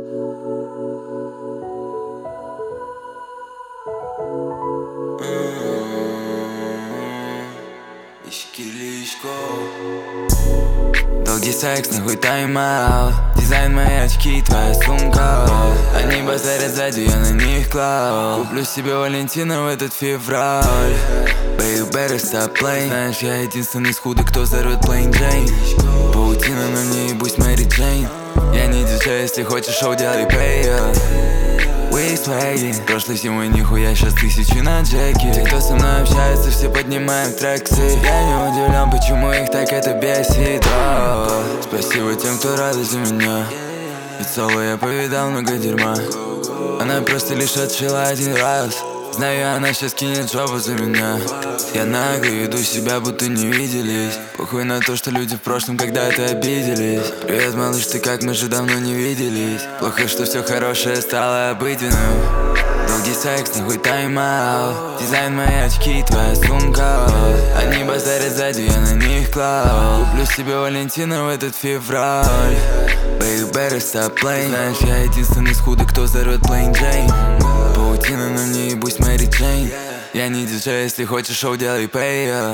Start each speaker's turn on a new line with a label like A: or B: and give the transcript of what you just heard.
A: Долгий секс, нахуй тайм-аут. Дизайн мои очки, твоя сумка. Они базарят сзади, я на них клал. Куплю себе Валентина в этот февраль. Baby, better stop playing. Знаешь, я единственный с худа, кто взорвет Plain Jane. Паутина на мне и пусть Мэри Джейн. Я не диджей, если хочешь шоу, делай pay. We swaggin'. Прошлой зимой нихуя, сейчас тысячи на джеке. Те, кто со мной общается, все поднимаем трексы. Я не удивлен, почему их так это бесит. Спасибо тем, кто рады за меня. Ведь соло я повидал много дерьма. Она просто лишь отшила один раз. Знаю, она сейчас кинет жопу за меня. Я нагло веду себя, будто не виделись. Похуй на то, что люди в прошлом когда-то обиделись. Привет, малыш, ты как, мы же давно не виделись. Плохо, что все хорошее стало обыденным. Долгий секс, нахуй тайм-аут. Дизайн мои очки, твоя сумка. Они базарят сзади, я на них клал. Куплю себе Валентина в этот февраль. Baby, better stop playing. Знаешь, я единственный с худа, кто взорвет Plain Jane. Паутина на мне и пусть Мэри Джейн. Я не диджей, если хочешь шоу, делай pay.